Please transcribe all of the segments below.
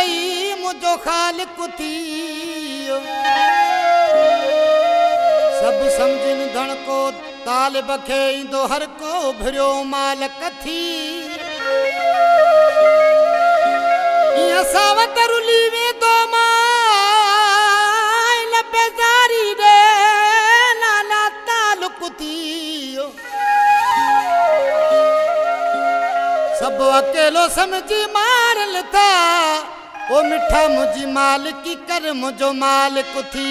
रही मुझो खालिक थी सब समझन धन को तालिब खे ईंदो हर को भिड़ो मालिक थी या सावत रुली वेंदो माल बेजारी रे नाला तालुक थी सब अकेलो समझी मारल था ओ मिठा मुझी मालिकी कर मुझो मालिक थी।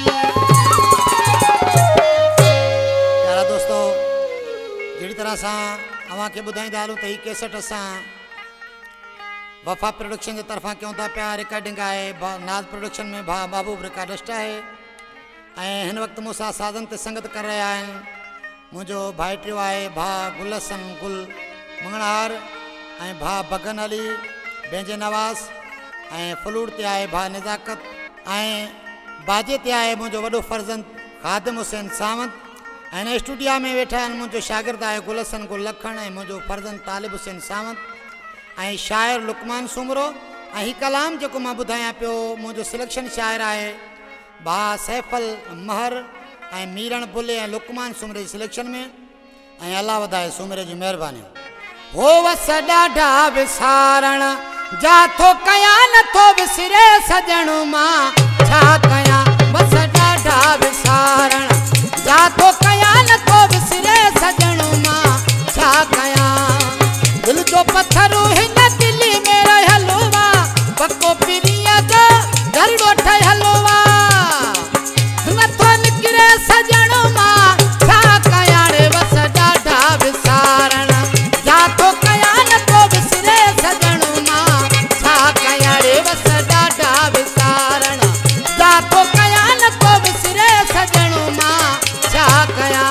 प्यारा दोस्तों जड़ी तरह सा अवां के बुधाईंदा हलूं त ही कैसेट असां वफा प्रोडक्शन के तरफा क्यों था प्या रिकॉर्डिंग है नाज प्रोडक्शन में भा महबूब रिकॉर्डिस्ट है इन वक्त मूसा साधन ते संगत कर रहा है मुझो भाइटियो है भा गुलसन गुल मंगणार भा बगन अली बेंजे नवाज़ फ्लूट ते आए भा नज़ाकत बाजे ते आए मुझो वडो फर्जंद खादिम हुसैन सावंत स्टूडियो में वेठा मुझो शागिर्द है गुलसन गुल लखन मुझो फर्जंद तालिब हुसैन सावंत शायर लुकमान सुमरो ही कलाम जो मां बुधाया पियो मुझो सिलेक्शन शायर है भा सैफल महर मीरण बुले लुकमान सुमरे सिलेक्शन में अल्लाह वधाए सुमरे जी मेहरबानी हो वस ॾाढा विसारण जाथो कया नथो विसरे सजण मां छा कया वस ॾाढा विसारण जाथो कया नथो विसरे सजण मां छा कया दिल जो पत्थर हिन दिल्ली में रहलो वा पको पिरिया जो दरड़ो ठहलो वा नथो निकरे सजण मां छा कया रे वस ॾाढा विसारण जाथो कया नथो विसरे सजण मां छा कया रे वस ॾाढा विसारण जाथो कया नथो विसरे सजण मां छा कया।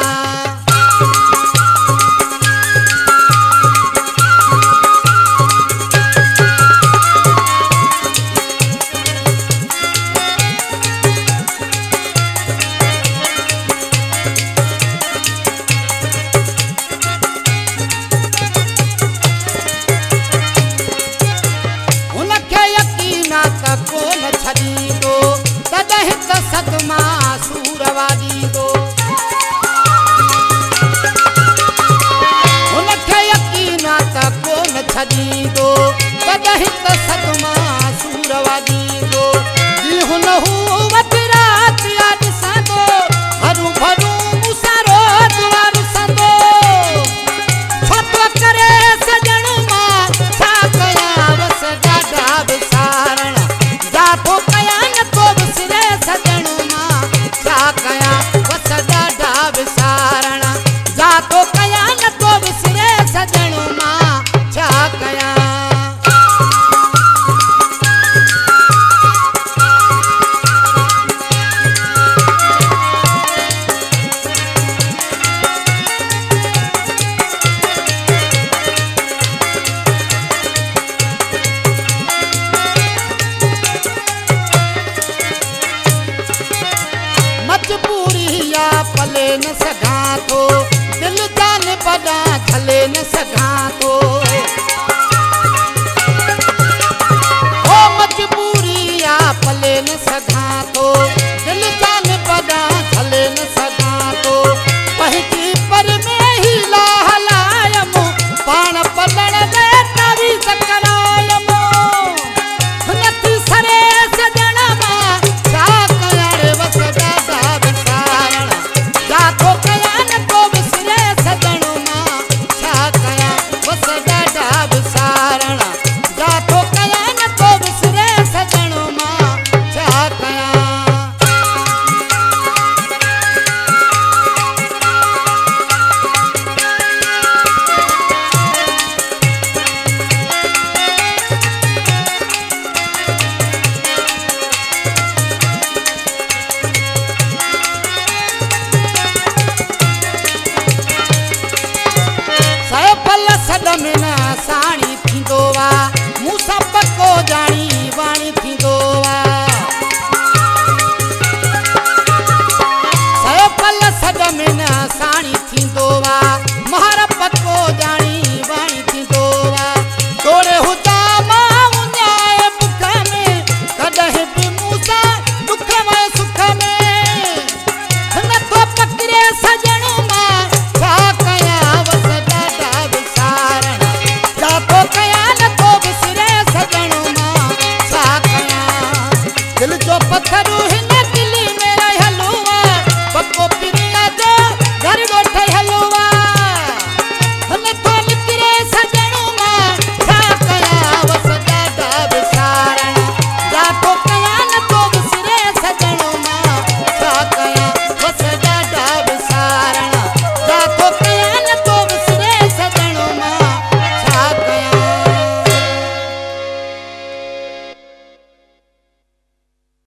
सदमा सूरवा दीदो उनखे यकीन त कोन छदीदो तदहि त सदमा सूरवा दीदो दिल हुनहु वत रात याद संदो हरू भरू मुसारो द्वार संदो छत करे सजण मां छा कया वस ॾाढा विसारण जाथो कया नथो विसरे सजण छा कया वस ॾाढा विसारण जाथो कया नथो विसरे सजण मां छा कया। पले न सघां थो दिल जान बड़ा छले न सघां थो